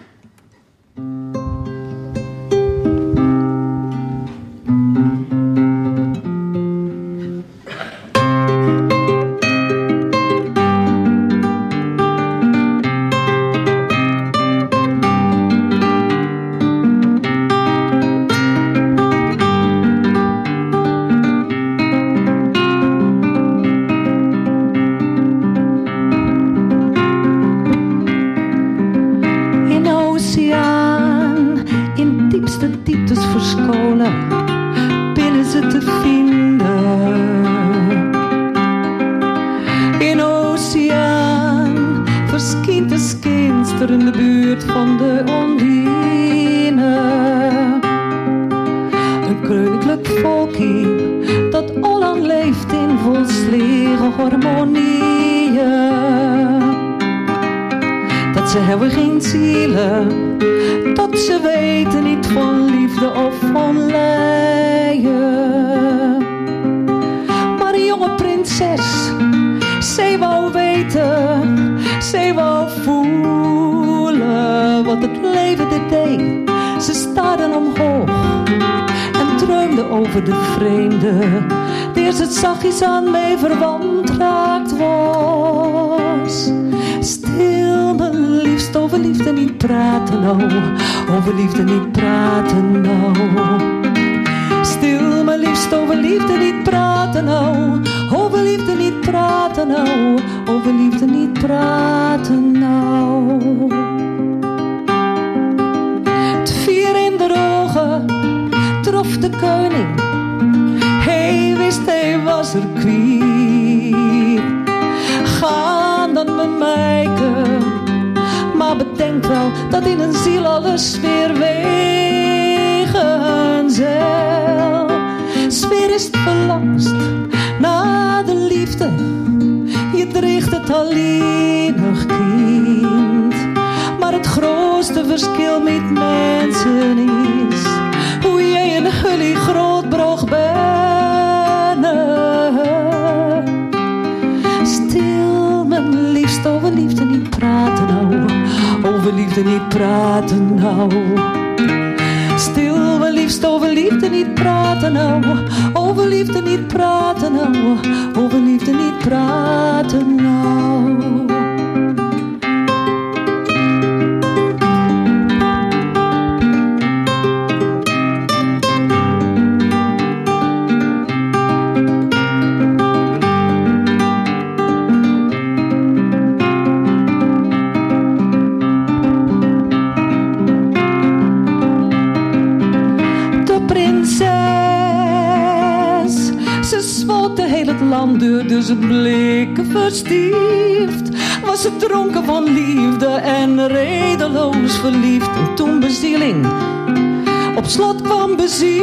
Zachtjes aan mij verwant raakt was. Stil, mijn liefst, over liefde niet praten nou. Over liefde niet praten nou. Stil, mijn liefst, over liefde niet praten nou. Over liefde niet praten nou, over liefde niet praten nou. Het vuur in de ogen trof de koning. Hij wist hij was er kwijt. Ga dan met mijke, maar bedenk wel dat in een ziel alles weer wegen zal. Sfeer is het verlangst naar de liefde. Je dreigt het alleen nog kind. Maar het grootste verschil met mensen is hoe jij een hullie grootbroog bent. Stil, mijn liefst, over liefde niet praten nou. Over liefde niet praten nou. Stil, mijn liefst, over liefde niet praten nou. Over liefde niet praten nou. Over liefde niet praten nou. Dus het blikken verstiefd. Was ze dronken van liefde en redeloos verliefd. En toen bezieling, op slot kwam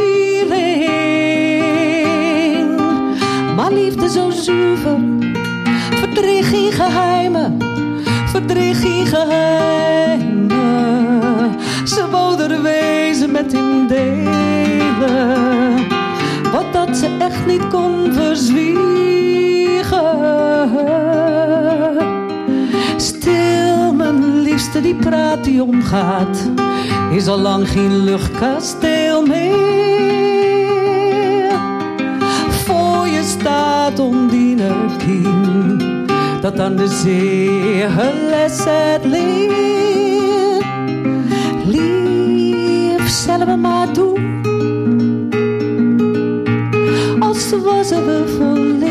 bezieling. Maar liefde zo zuiver, verdreeg geen geheimen. Verdreeg geen geheimen. Ze wou er wezen met hem delen. Wat dat ze echt niet kon verzwiegen. Stil, mijn liefste, die praat, die omgaat, is al lang geen luchtkasteel meer. Voor je staat Ondine kiem, dat aan de zee geles het leer. Lief, zullen we maar doen, als was we volleerd.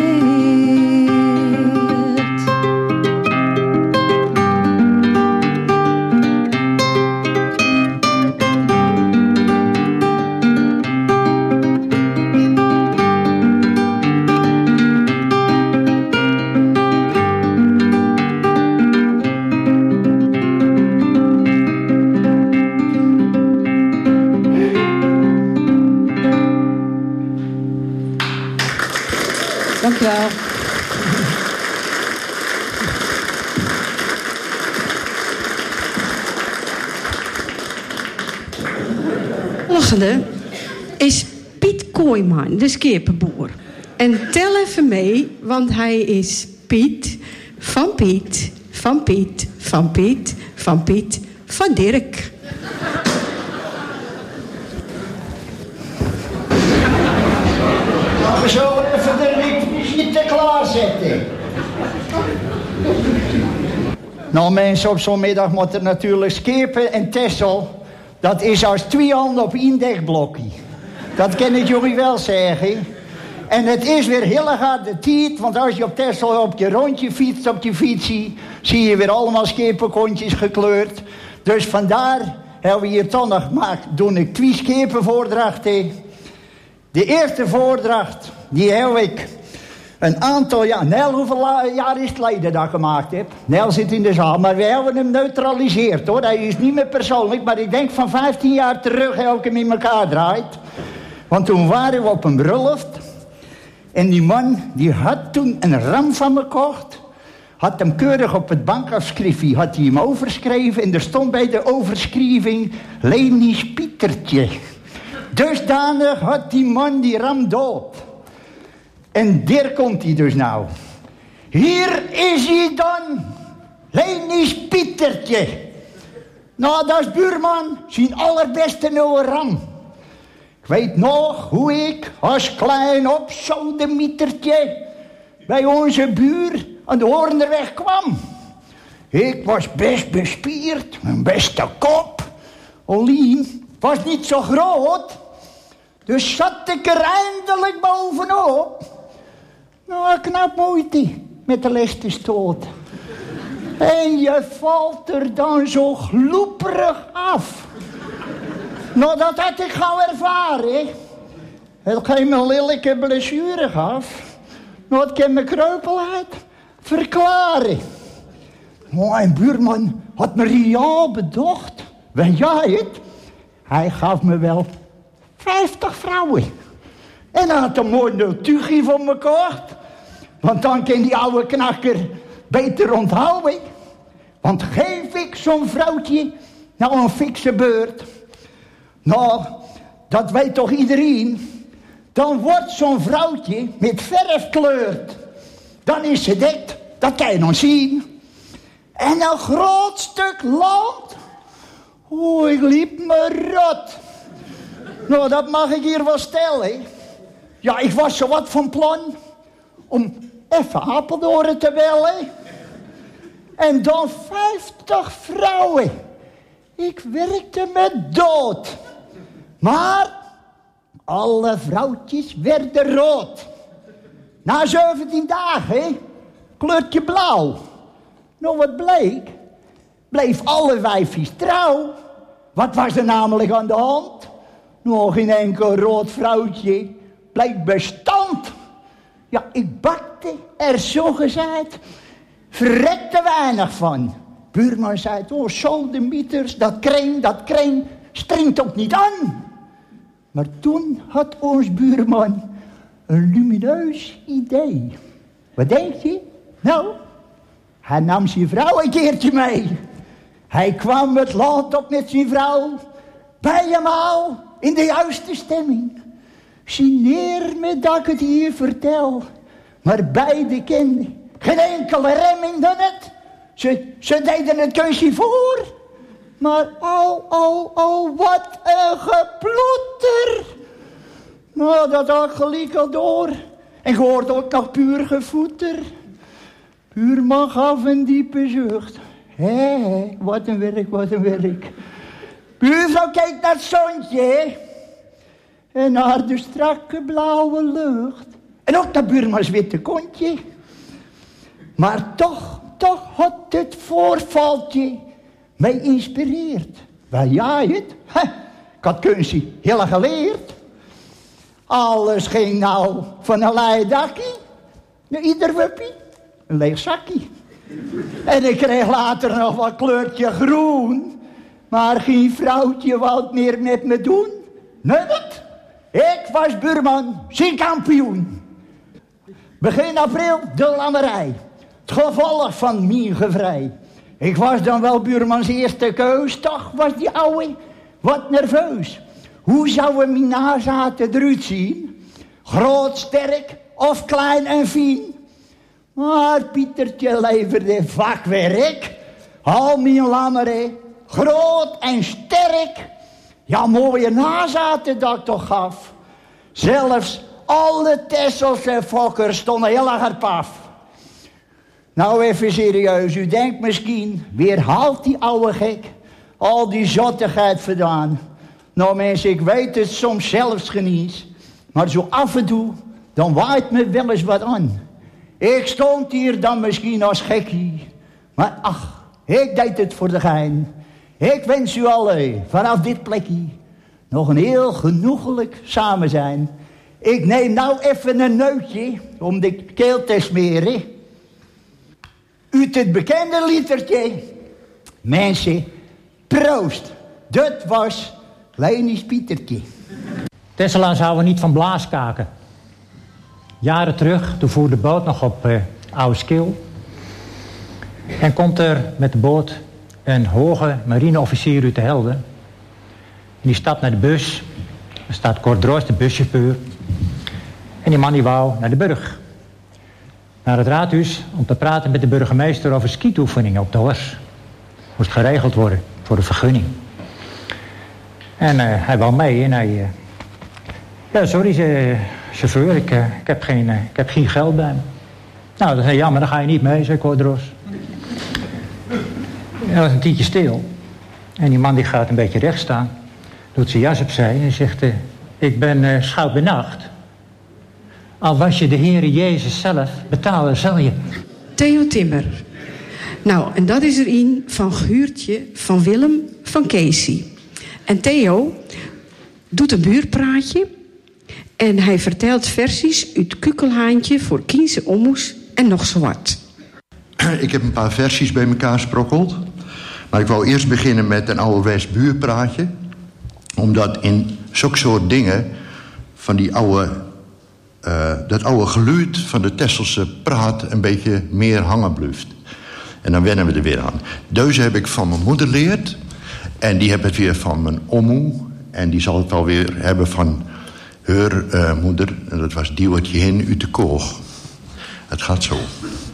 Dank u wel. Volgende is Piet Kooijman, de skipperboer. En tel even mee, want hij is Piet van Piet, van Piet, van Piet, van Piet, van Dirk. We zullen even de requisieten klaarzetten. Nou mensen, op zo'n middag moet er natuurlijk Skepen en Texel. Dat is als 2 handen op 1 dekblokje. Dat kan ik jullie wel zeggen. En het is weer heel erg de tijd, want als je op Texel op je rondje fietst op je fietsie, zie je weer allemaal schepenkontjes gekleurd. Dus vandaar hebben we hier toch nog gemaakt, doe ik 2 schepenvoordrachten. De eerste voordracht, die heb ik een aantal jaar... Nel, hoeveel jaar is het geleden dat ik gemaakt heb? Nel zit in de zaal, maar we hebben hem neutraliseerd, hoor. Hij is niet meer persoonlijk, maar ik denk van 15 jaar terug heb ik hem in elkaar draait. Want toen waren we op een bruiloft. En die man, die had toen een ram van me gekocht. Had hem keurig op het bankafschriftje, had hij hem overschreven. En er stond bij de overschrijving, Lenisch Pietertje. Dusdanig had die man die ram dood. En daar komt hij dus nou. Hier is hij dan, Lenisch Pietertje. Nou, dat is buurman, zijn allerbeste nieuwe ram. Ik weet nog hoe ik als klein opsodemietertje bij onze buur aan de Hoornderweg kwam. Ik was best bespierd, mijn beste kop. Olien was niet zo groot. Dus zat ik er eindelijk bovenop. Nou, knap moeite met de laatste stoot. En je valt er dan zo gloeperig af. Nou, dat had ik gauw ervaren. Het geeft me een lelijke blessure gaf. Nou, het kan mijn kreupelheid verklaren. Mijn buurman had me riaal bedacht. Weet jij het? Hij gaf me wel 50 vrouwen. En hij had een mooi notugie van me gekocht. Want dan kan die oude knakker beter onthouden. Want geef ik zo'n vrouwtje nou een fikse beurt. Nou, dat weet toch iedereen. Dan wordt zo'n vrouwtje met verf gekleurd. Dan is ze dekt, dat kan je nog zien. En een groot stuk land. Oh, ik liep me rot. Nou, dat mag ik hier wel stellen. Ja, ik was zo wat van plan om even Apeldoorn te bellen. En dan 50 vrouwen. Ik werkte me dood. Maar alle vrouwtjes werden rood. Na 17 dagen, kleurtje blauw. Nou, wat bleek? Bleef alle wijfjes trouw. Wat was er namelijk aan de hand? Nog geen enkel rood vrouwtje bleek bestand. Ja, ik bakte er zo gezegd verrekte weinig van. Buurman zei, oh, soldemieters, dat kreen, stringt ook niet aan. Maar toen had ons buurman een lumineus idee. Wat denk je? Nou, hij nam zijn vrouw een keertje mee. Hij kwam het land op met zijn vrouw. Bij hem al, in de juiste stemming. Signeer me dat ik het hier vertel. Maar beide kenden geen enkele remming dan het. Ze deden het keusje voor. Maar oh, wat een geploeter. Nou, dat had gelijk al door. En gehoord ook nog puur gevoeter. Buurman gaf een diepe zucht. Hé, wat een werk. Buurvrouw keek naar het zonnetje. En naar de strakke blauwe lucht. En ook naar buurmans witte kontje. Maar toch had het voorvaltje mij inspireerd. Wel jij het? Ik had kunstje heel geleerd. Alles ging nou van een leidakkie naar ieder wuppie een leeg zakkie. En ik kreeg later nog wat kleurtje groen. Maar geen vrouwtje wou het meer met me doen. Nee, wat? Ik was buurman, zijn kampioen. Begin april de lammerij. Het gevolg van mijn gevrij. Ik was dan wel buurmans eerste keus. Toch was die ouwe wat nerveus. Hoe zouden mijn nazaten eruit zien? Groot, sterk of klein en fijn? Maar Pietertje leverde vakwerk. Al mijn lammeren, groot en sterk. Ja, mooie nazaten dat ik toch gaf. Zelfs alle Tesselse fokkers stonden heel erg paf. Nou, even serieus, u denkt misschien, weer haalt die oude gek al die zottigheid vandaan. Nou mensen, ik weet het soms zelfs geniet, maar zo af en toe, dan waait me wel eens wat aan. Ik stond hier dan misschien als gekkie, maar ach, ik deed het voor de gein. Ik wens u allen vanaf dit plekje nog een heel genoegelijk samen zijn. Ik neem nou even een neutje om de keel te smeren. Uit het bekende litertje. Mensen, proost. Dat was Lenisch Pietertje. Tesselaar zouden niet van blaaskaken. Jaren terug, toen voer de boot nog op Oude Skil. En komt er met de boot een hoge marineofficier uit de Helden. En die stapt naar de bus. Er staat Cor Drost, de buschauffeur. En die man die wou naar de burg. Naar het raadhuis om te praten met de burgemeester over skietoefeningen op de Horst. Moest geregeld worden voor de vergunning. En hij wou mee en hij... ja, sorry, chauffeur, ik heb geen geld bij me. Nou, dat zei ja, maar dan ga je niet mee, zei Cor Drost. Hij was een tientje stil. En die man die gaat een beetje recht staan. Doet zijn jas opzij en zegt... ik ben schout benacht. Al was je de Heere Jezus zelf, betalen zal je. Theo Timmer. Nou, en dat is er een van Guurtje van Willem van Casey. En Theo doet een buurpraatje. En hij vertelt versies uit Kukelhaantje voor Kiense Ommoes en nog zo wat. Ik heb een paar versies bij elkaar gesprokkeld. Maar ik wou eerst beginnen met een ouderwets buurpraatje. Omdat in zulke soort dingen van die dat oude geluid van de Tesselse praat een beetje meer hangen blijft. En dan wennen we er weer aan. Deze heb ik van mijn moeder leerd. En die heb het weer van mijn ommoe. En die zal het wel weer hebben van haar moeder. En dat was Diewertje Hin uit de Koog. Het gaat zo.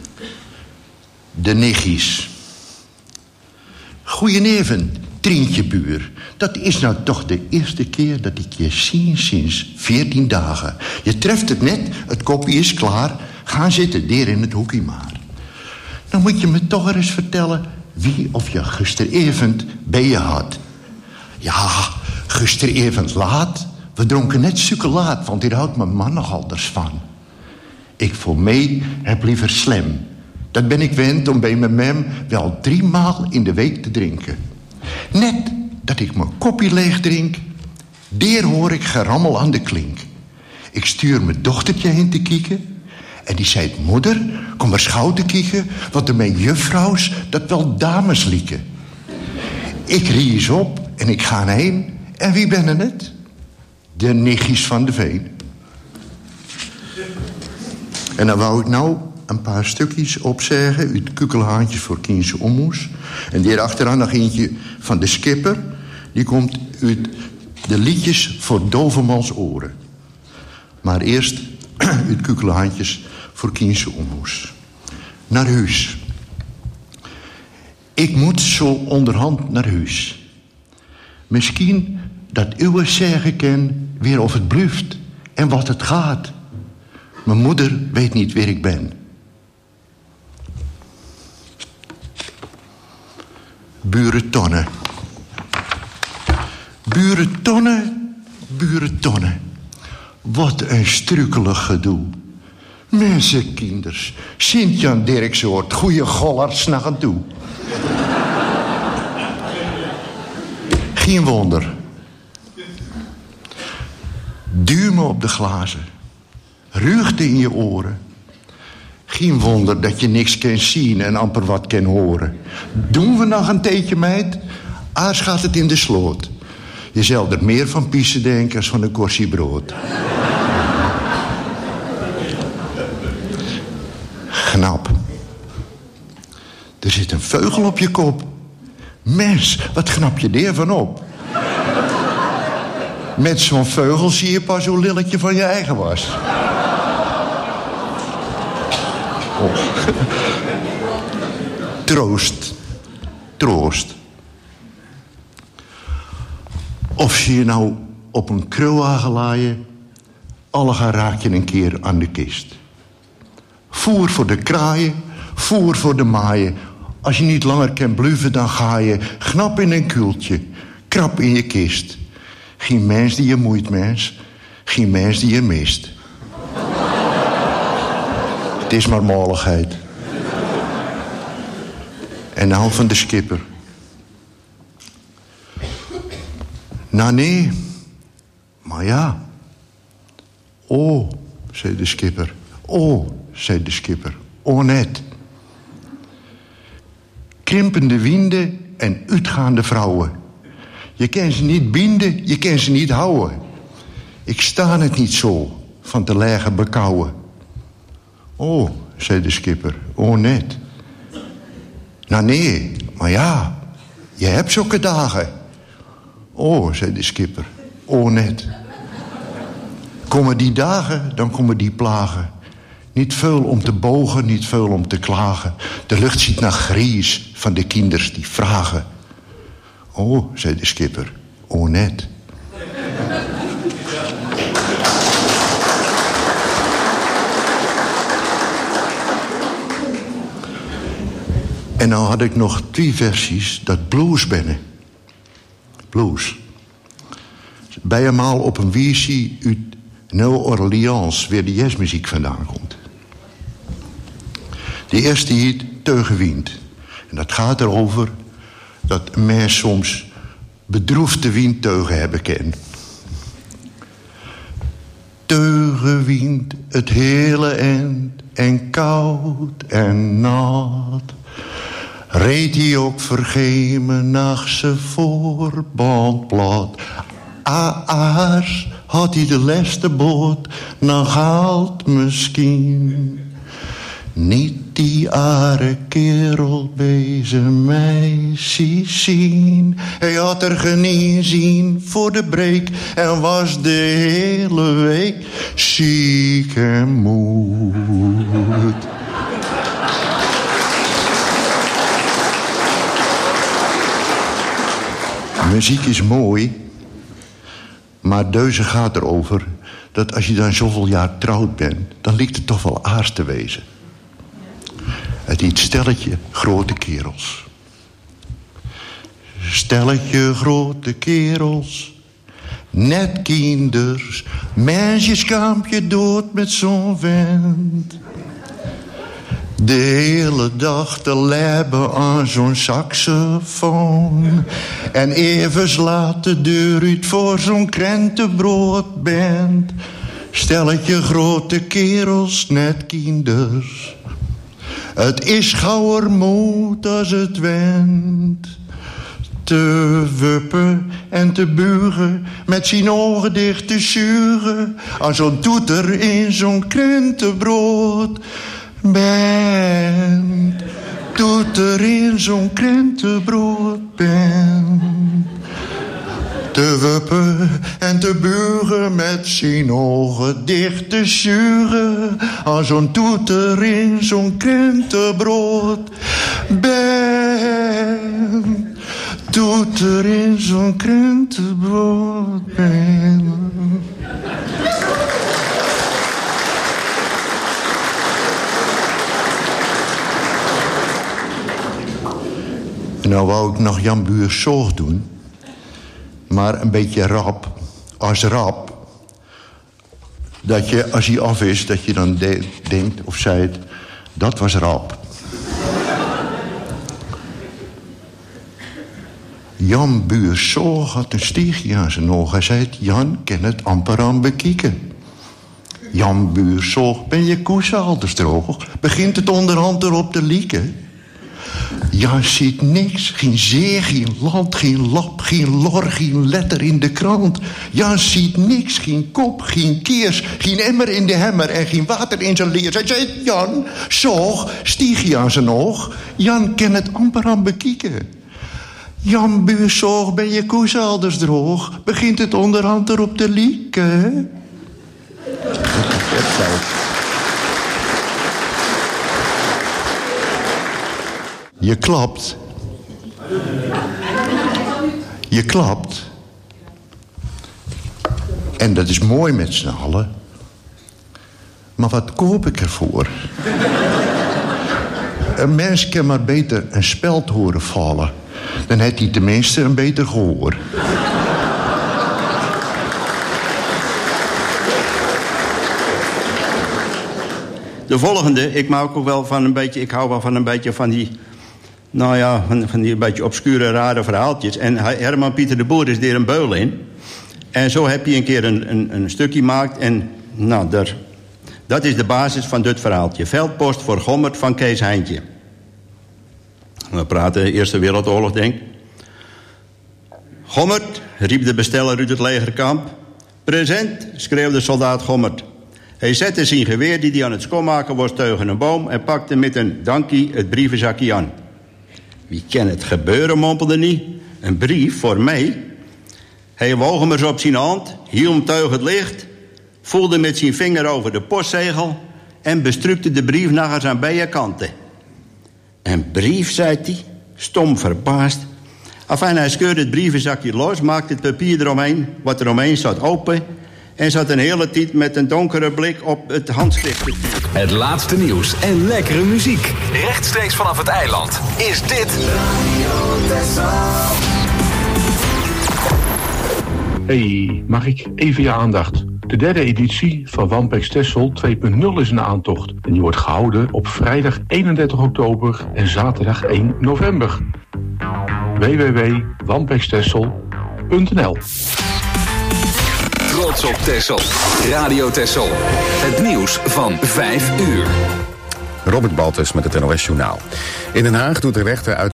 De nichtjes. Goeieneven, Trientje buur. Dat is nou toch de eerste keer dat ik je zie sinds 14 dagen. Je treft het net, het kopje is klaar. Ga zitten, der in het hoekje maar. Dan moet je me toch eens vertellen wie of je gisteravond bij je had. Ja, gisteravond laat. We dronken net sukkelaat, want hier houdt mijn man nog anders van. Ik voor mij heb liever slim. Dat ben ik wend om bij mijn mem wel 3 maal in de week te drinken. Net dat ik mijn kopje leeg drink, der hoor ik gerammel aan de klink. Ik stuur mijn dochtertje heen te kieken. En die zei, moeder, kom maar schouw te kieken, want er mijn juffrouws dat wel dames lieken. Ik ries op en ik ga heen. En wie ben het? De nichtjes van de Veen. En dan wou ik nou een paar stukjes opzeggen uit Kukelhaantjes voor Kiense Ommoes. En die achteraan nog eentje van de Skipper. Die komt uit de liedjes voor dovemans oren. Maar eerst uit Kukelhaantjes voor Kiense Ommoes. Naar huis. Ik moet zo onderhand naar huis. Misschien dat uwe zeggen ken weer of het bluft en wat het gaat. Mijn moeder weet niet wie ik ben. Burentonne. Burentonne, burentonne. Wat een strukelig gedoe. Mensenkinders. Sint-Jan Dirksoort, goeie gollard naar toe. Geen wonder. Duwen op de glazen. Ruigte in je oren. Geen wonder dat je niks kan zien en amper wat kan horen. Doen we nog een theetje, meid? Aars gaat het in de sloot. Je zal er meer van piezen denken als van een korsie brood. Knap. Er zit een vogel op je kop. Mens, wat knap je daarvan op? Met zo'n vogel zie je pas hoe lilletje van je eigen was. Oh. Troost. Troost. Of zie je nou op een krulwagen laaien, alle gaan raak je een keer aan de kist. Voer voor de kraaien, voer voor de maaien. Als je niet langer kan bluffen, dan ga je knap in een kuultje, krap in je kist. Geen mens die je moeit, mens. Geen mens die je mist. Het is maar molligheid. En nou van de Skipper. Nou nee, maar ja. Oh, zei de Skipper. Oh, zei de Skipper. Oh net. Krimpende winden en uitgaande vrouwen. Je kan ze niet binden, je kan ze niet houden. Ik sta het niet zo, van te liggen bekouwen. Oh, zei de Skipper, oh net. Nou nee, maar ja, je hebt zulke dagen. Oh, zei de Skipper, oh net. Komen die dagen, dan komen die plagen. Niet veel om te bogen, niet veel om te klagen. De lucht ziet naar gries van de kinders die vragen. Oh, zei de Skipper, oh net. En nou had ik nog 2 versies dat blues binnen. Blues. Bij eenmaal op een wiesie uit New Orleans, waar de jazzmuziek vandaan komt. De eerste heet Teugenwind. En dat gaat erover dat een mens soms bedroefde windteugen hebben ken. Teugenwind, het hele eind en koud en nat. Reed hij ook vergemen nachtse voorband plat. Aars had hij de leste boot nog haalt misschien. Niet die are kerel bij zijn meisje zien. Hij had er geen zien voor de breek en was de hele week ziek en moe. Muziek is mooi, maar deze gaat erover dat als je dan zoveel jaar trouwd bent, dan lijkt het toch wel aars te wezen. Het heet Stelletje Grote Kerels. Stelletje grote kerels, net kinders, meisjes kampje dood met zo'n vent. De hele dag te labben aan zo'n saxofoon. En even laat de deur uit voor zo'n krentenbroodband. Stelletje grote kerels, net kinders. Het is gauwer moed als het went. Te wuppen en te bugen, met zijn ogen dicht te zuren. Aan zo'n toeter in zo'n krentenbrood. Bent, toeter in zo'n krentenbrood bent. Te wuppen en te bugen met zijn ogen dicht te zuren. Aan zo'n toeter in zo'n krentenbrood bent. Toeter in zo'n krentenbrood bent. Nou wou ik nog Jan Buurs Zorg doen. Maar een beetje rap. Als rap. Dat je, als hij af is, dat je dan denkt of zei dat was rap. Jan Buurs Zorg had een stiegje aan zijn oog. Hij zei, Jan kan het amper aan bekieken. Jan Buurs Zorg, ben je koesalders droog? Begint het onderhand erop te lieken? Jan ziet niks, geen zee, geen land, geen lap, geen lor, geen letter in de krant. Jan ziet niks, geen kop, geen keers, geen emmer in de hemmer en geen water in zijn leer. Hij zei, Jan, zorg, stieg je aan zijn oog. Jan kan het amper aan bekieken. Jan Buurs Zorg, ben je koesalders droog? Begint het onderhand erop te lieken? Je klapt. Je klapt. En dat is mooi met z'n allen. Maar wat koop ik ervoor? Een mens kan maar beter een speld horen vallen. Dan heeft hij tenminste een beter gehoor. De volgende, ik maak ook wel van een beetje, ik hou wel van een beetje van die, nou ja, van die een beetje obscure, rare verhaaltjes. En Herman Pieter de Boer is er een beul in. En zo heb je een keer een stukje gemaakt. En nou, dat is de basis van dit verhaaltje. Veldpost voor Gommert van Kees Heintje. We praten Eerste Wereldoorlog, denk ik. Gommert, riep de besteller uit het legerkamp. Present, schreeuwde soldaat Gommert. Hij zette zijn geweer die hij aan het schoonmaken was tegen een boom en pakte met een dankie het brievenzakje aan. Wie kan het gebeuren, mompelde niet. Een brief voor mij? Hij woog hem eens op zijn hand, hield hem tegen het licht, voelde met zijn vinger over de postzegel en bestrukte de brief nog eens aan beide kanten. Een brief, zei hij, stom verbaasd. Enfin, hij scheurde het brievenzakje los, maakte het papier eromheen, wat eromheen zat open, en zat een hele tijd met een donkere blik op het handschrift. Het laatste nieuws en lekkere muziek. Rechtstreeks vanaf het eiland is dit Radio Hey, mag ik even je aandacht? De derde editie van Wampex Texel 2.0 is in aantocht. En die wordt gehouden op vrijdag 31 oktober en zaterdag 1 november. www.wampextexel.nl. Trots op Texel. Radio Texel. Het nieuws van 5 uur. Robert Baltus met het NOS Journaal. In Den Haag doet de rechter uit